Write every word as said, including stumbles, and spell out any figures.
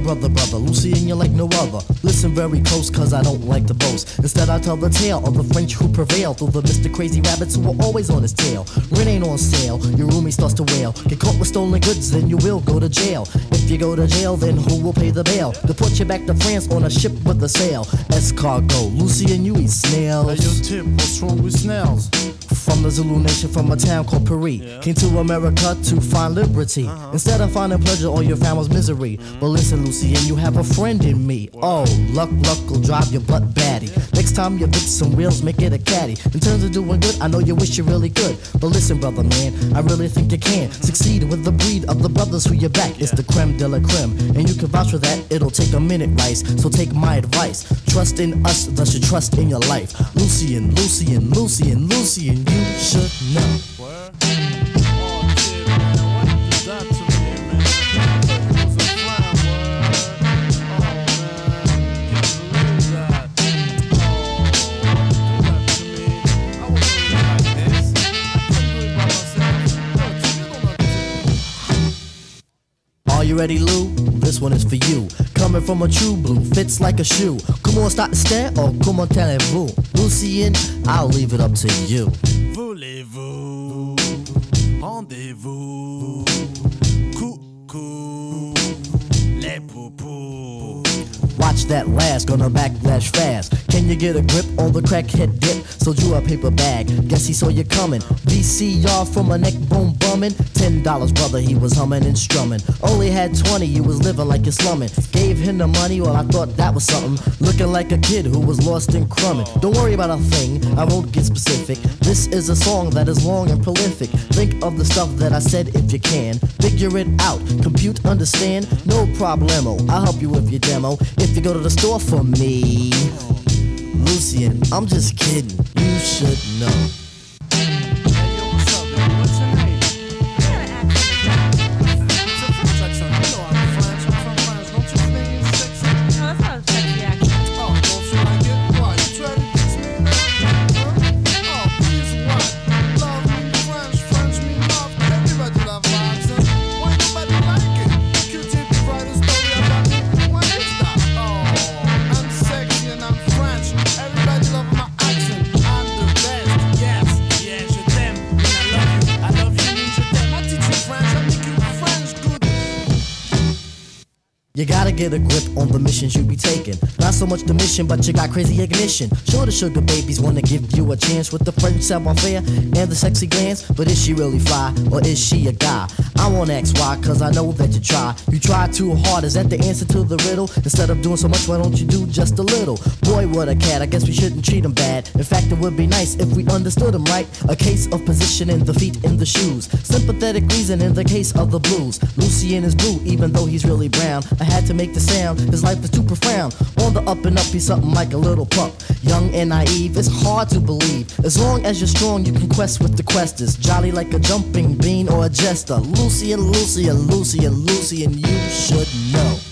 brother, brother, Lucien, you're like no other. Listen very close, cause I don't like to boast. Instead I tell the tale of the French who prevail through the Mister Crazy Rabbits who were always on his tail. Rent ain't on sale, your roomie starts to wail. Get caught with stolen goods, then you will go to jail. If you go to jail, then who will pay the bail? To put you back to France on a ship with a sail. Escargot, Lucien, you eat snails. Hey, yo, Tip, what's wrong with snails? From the Zulu nation, from a town called Paris, yeah. Came to America to find liberty. Uh-huh. Instead of finding pleasure, all you found was misery. Mm-hmm. But listen, Lucien, you have a friend in me. What? Oh, luck, luck will drive your butt batty. Yeah. Next time you fix some wheels, make it a caddy. In terms of doing good, I know you wish you really could. But listen, brother, man, I really think you can mm-hmm. succeed with the breed of the brothers who you back. Yeah. It's the creme de la creme, and you can vouch for that. It'll take a minute, Rice. So take my advice. Trust in us, thus you trust in your life. Lucien, Lucien, Lucien, Lucien, you should know. Word? Oh, shit, man. What did that to me, man? I thought it was a flying word. Oh, man. Can't believe that. Oh, what did that to me? I wasn't really like this. I couldn't do it by myself. Yo, Tim, you don't know. Are you ready, Lou? This one is for you. Coming from a true blue, fits like a shoe. Comment start to stare or comment allez-vous? Lucien, I'll leave it up to you. Voulez-vous, rendez-vous, coucou, les poupous. Watch that last, gonna backlash fast. Can you get a grip on the crackhead dip? Sold you a paper bag, guess he saw you coming. V C R from a neck bone bumming. Ten dollars, brother, he was humming and strumming. Only had twenty, you was living like you're slumming. Gave him the money, well, I thought that was something. Looking like a kid who was lost in crumbing. Don't worry about a thing, I won't get specific. This is a song that is long and prolific. Think of the stuff that I said if you can. Figure it out, compute, understand, no problemo. I'll help you with your demo. If you go to the store for me, Lucien, I'm just kidding, you should know. You gotta get a grip on the missions you be taking. Not so much the mission, but you got crazy ignition. Sure, the sugar babies wanna give you a chance with the French savoir-faire and the sexy glance. But is she really fly, or is she a guy? I won't ask why, cause I know that you try. You try too hard, is that the answer to the riddle? Instead of doing so much, why don't you do just a little? Boy, what a cat, I guess we shouldn't treat him bad. In fact, it would be nice if we understood him right. A case of positioning the feet in the shoes. Sympathetic reason in the case of the blues. Lucien is blue, even though he's really brown. I had to make the sound, his life is too profound. On the up and up, he's something like a little pup. Young and naive, it's hard to believe. As long as you're strong, you can quest with the questers. Jolly like a jumping bean or a jester. Lucien, Lucien, Lucien, Lucien, you should know.